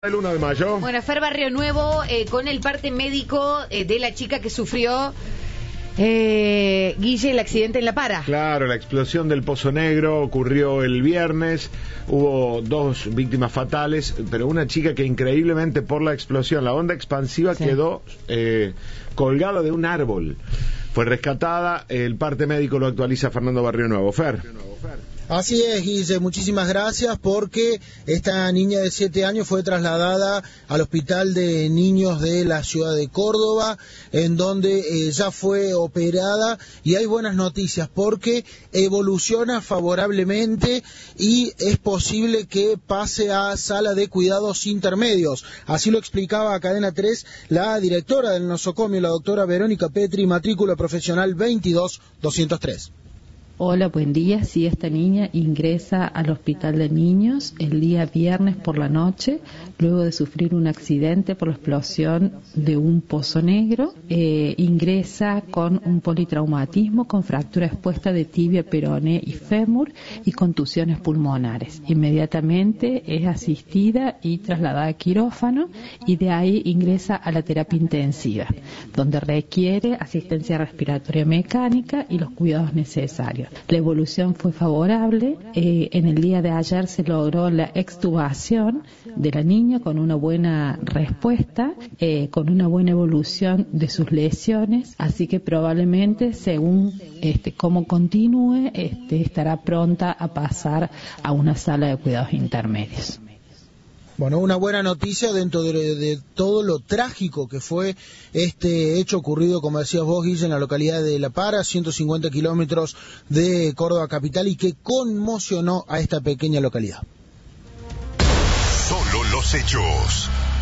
El 1 de mayo. Bueno, Fer Barrio Nuevo, con el parte médico de la chica que sufrió, Guille, el accidente en La Para. Claro, la explosión del Pozo Negro ocurrió el viernes. Hubo 2 víctimas fatales, pero una chica que increíblemente por la explosión, la onda expansiva, quedó colgada de un árbol. Fue rescatada. El parte médico lo actualiza Fernando Barrio Nuevo. Fer. Así es, Guille, muchísimas gracias, porque esta niña de 7 años fue trasladada al Hospital de Niños de la ciudad de Córdoba, en donde ya fue operada, y hay buenas noticias porque evoluciona favorablemente y es posible que pase a sala de cuidados intermedios. Así lo explicaba a Cadena 3 la directora del nosocomio, la doctora Verónica Petri, matrícula profesional 22203. Hola, buen día. Sí, esta niña ingresa al Hospital de Niños el día viernes por la noche, luego de sufrir un accidente por la explosión de un pozo negro. Ingresa con un politraumatismo, con fractura expuesta de tibia, peroné y fémur y contusiones pulmonares. Inmediatamente es asistida y trasladada a quirófano, y de ahí ingresa a la terapia intensiva, donde requiere asistencia respiratoria mecánica y los cuidados necesarios. La evolución fue favorable. En el día de ayer se logró la extubación de la niña con una buena respuesta, con una buena evolución de sus lesiones, así que probablemente, según cómo continúe, estará pronta a pasar a una sala de cuidados intermedios. Bueno, una buena noticia dentro de todo lo trágico que fue este hecho ocurrido, como decías vos, Guille, en la localidad de La Para, 150 kilómetros de Córdoba capital, y que conmocionó a esta pequeña localidad. Solo los hechos.